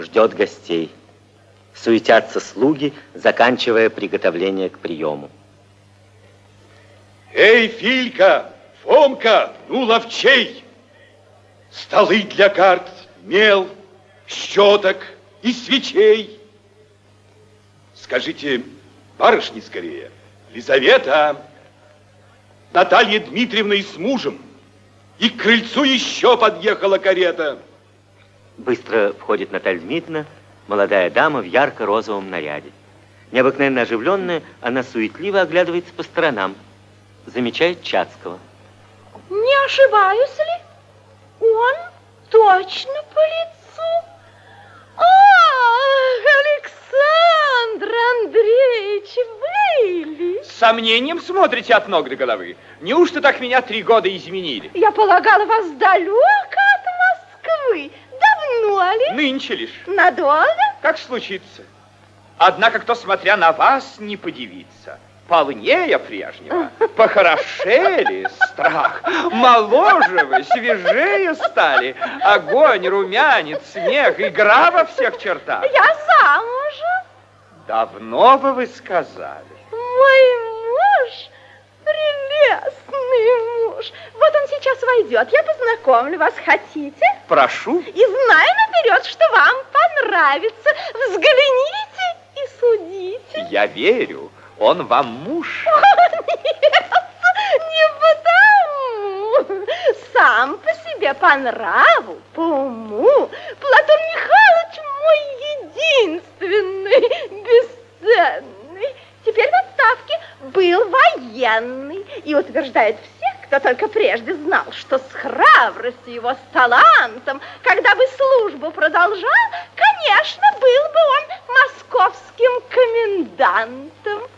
ждет гостей. Суетятся слуги, заканчивая приготовление к приему. Эй, Филька, Фомка, ну ловчей! Столы для карт, мел, щеток и свечей. Скажите, барышни скорее, Лизавета, Наталья Дмитриевна и с мужем, и к крыльцу еще подъехала карета. Быстро входит Наталья Дмитриевна, молодая дама в ярко-розовом наряде. Необыкновенно оживленная, она суетливо оглядывается по сторонам. Замечает Чацкого. Не ошибаюсь ли? Он точно по лицу. Александр Андреевич, вы ли? С сомнением смотрите от ног до головы. Неужто так меня 3 года изменили? Я полагала, вас далеко от Москвы. Давно ли? Нынче лишь. Надолго? Как случится. Однако, кто, смотря на вас, не подивится. Полнее прежнего, похорошели, страх, моложе вы, свежее стали, огонь, румянец, смех, игра во всех чертах. Я замужем. Давно бы вы сказали. Мой муж, прелестный муж. Вот он сейчас войдет, я познакомлю вас, хотите? Прошу. И знаю наперед, что вам понравится. Взгляните и судите. Я верю. Он вам муж? Нет, не потому. Сам по себе по нраву, по уму. Платон Михайлович мой единственный, бесценный. Теперь в отставке, был военный. И утверждает всех, кто только прежде знал, что с храбростью его, с талантом, когда бы службу продолжал, конечно, был бы он московским комендантом.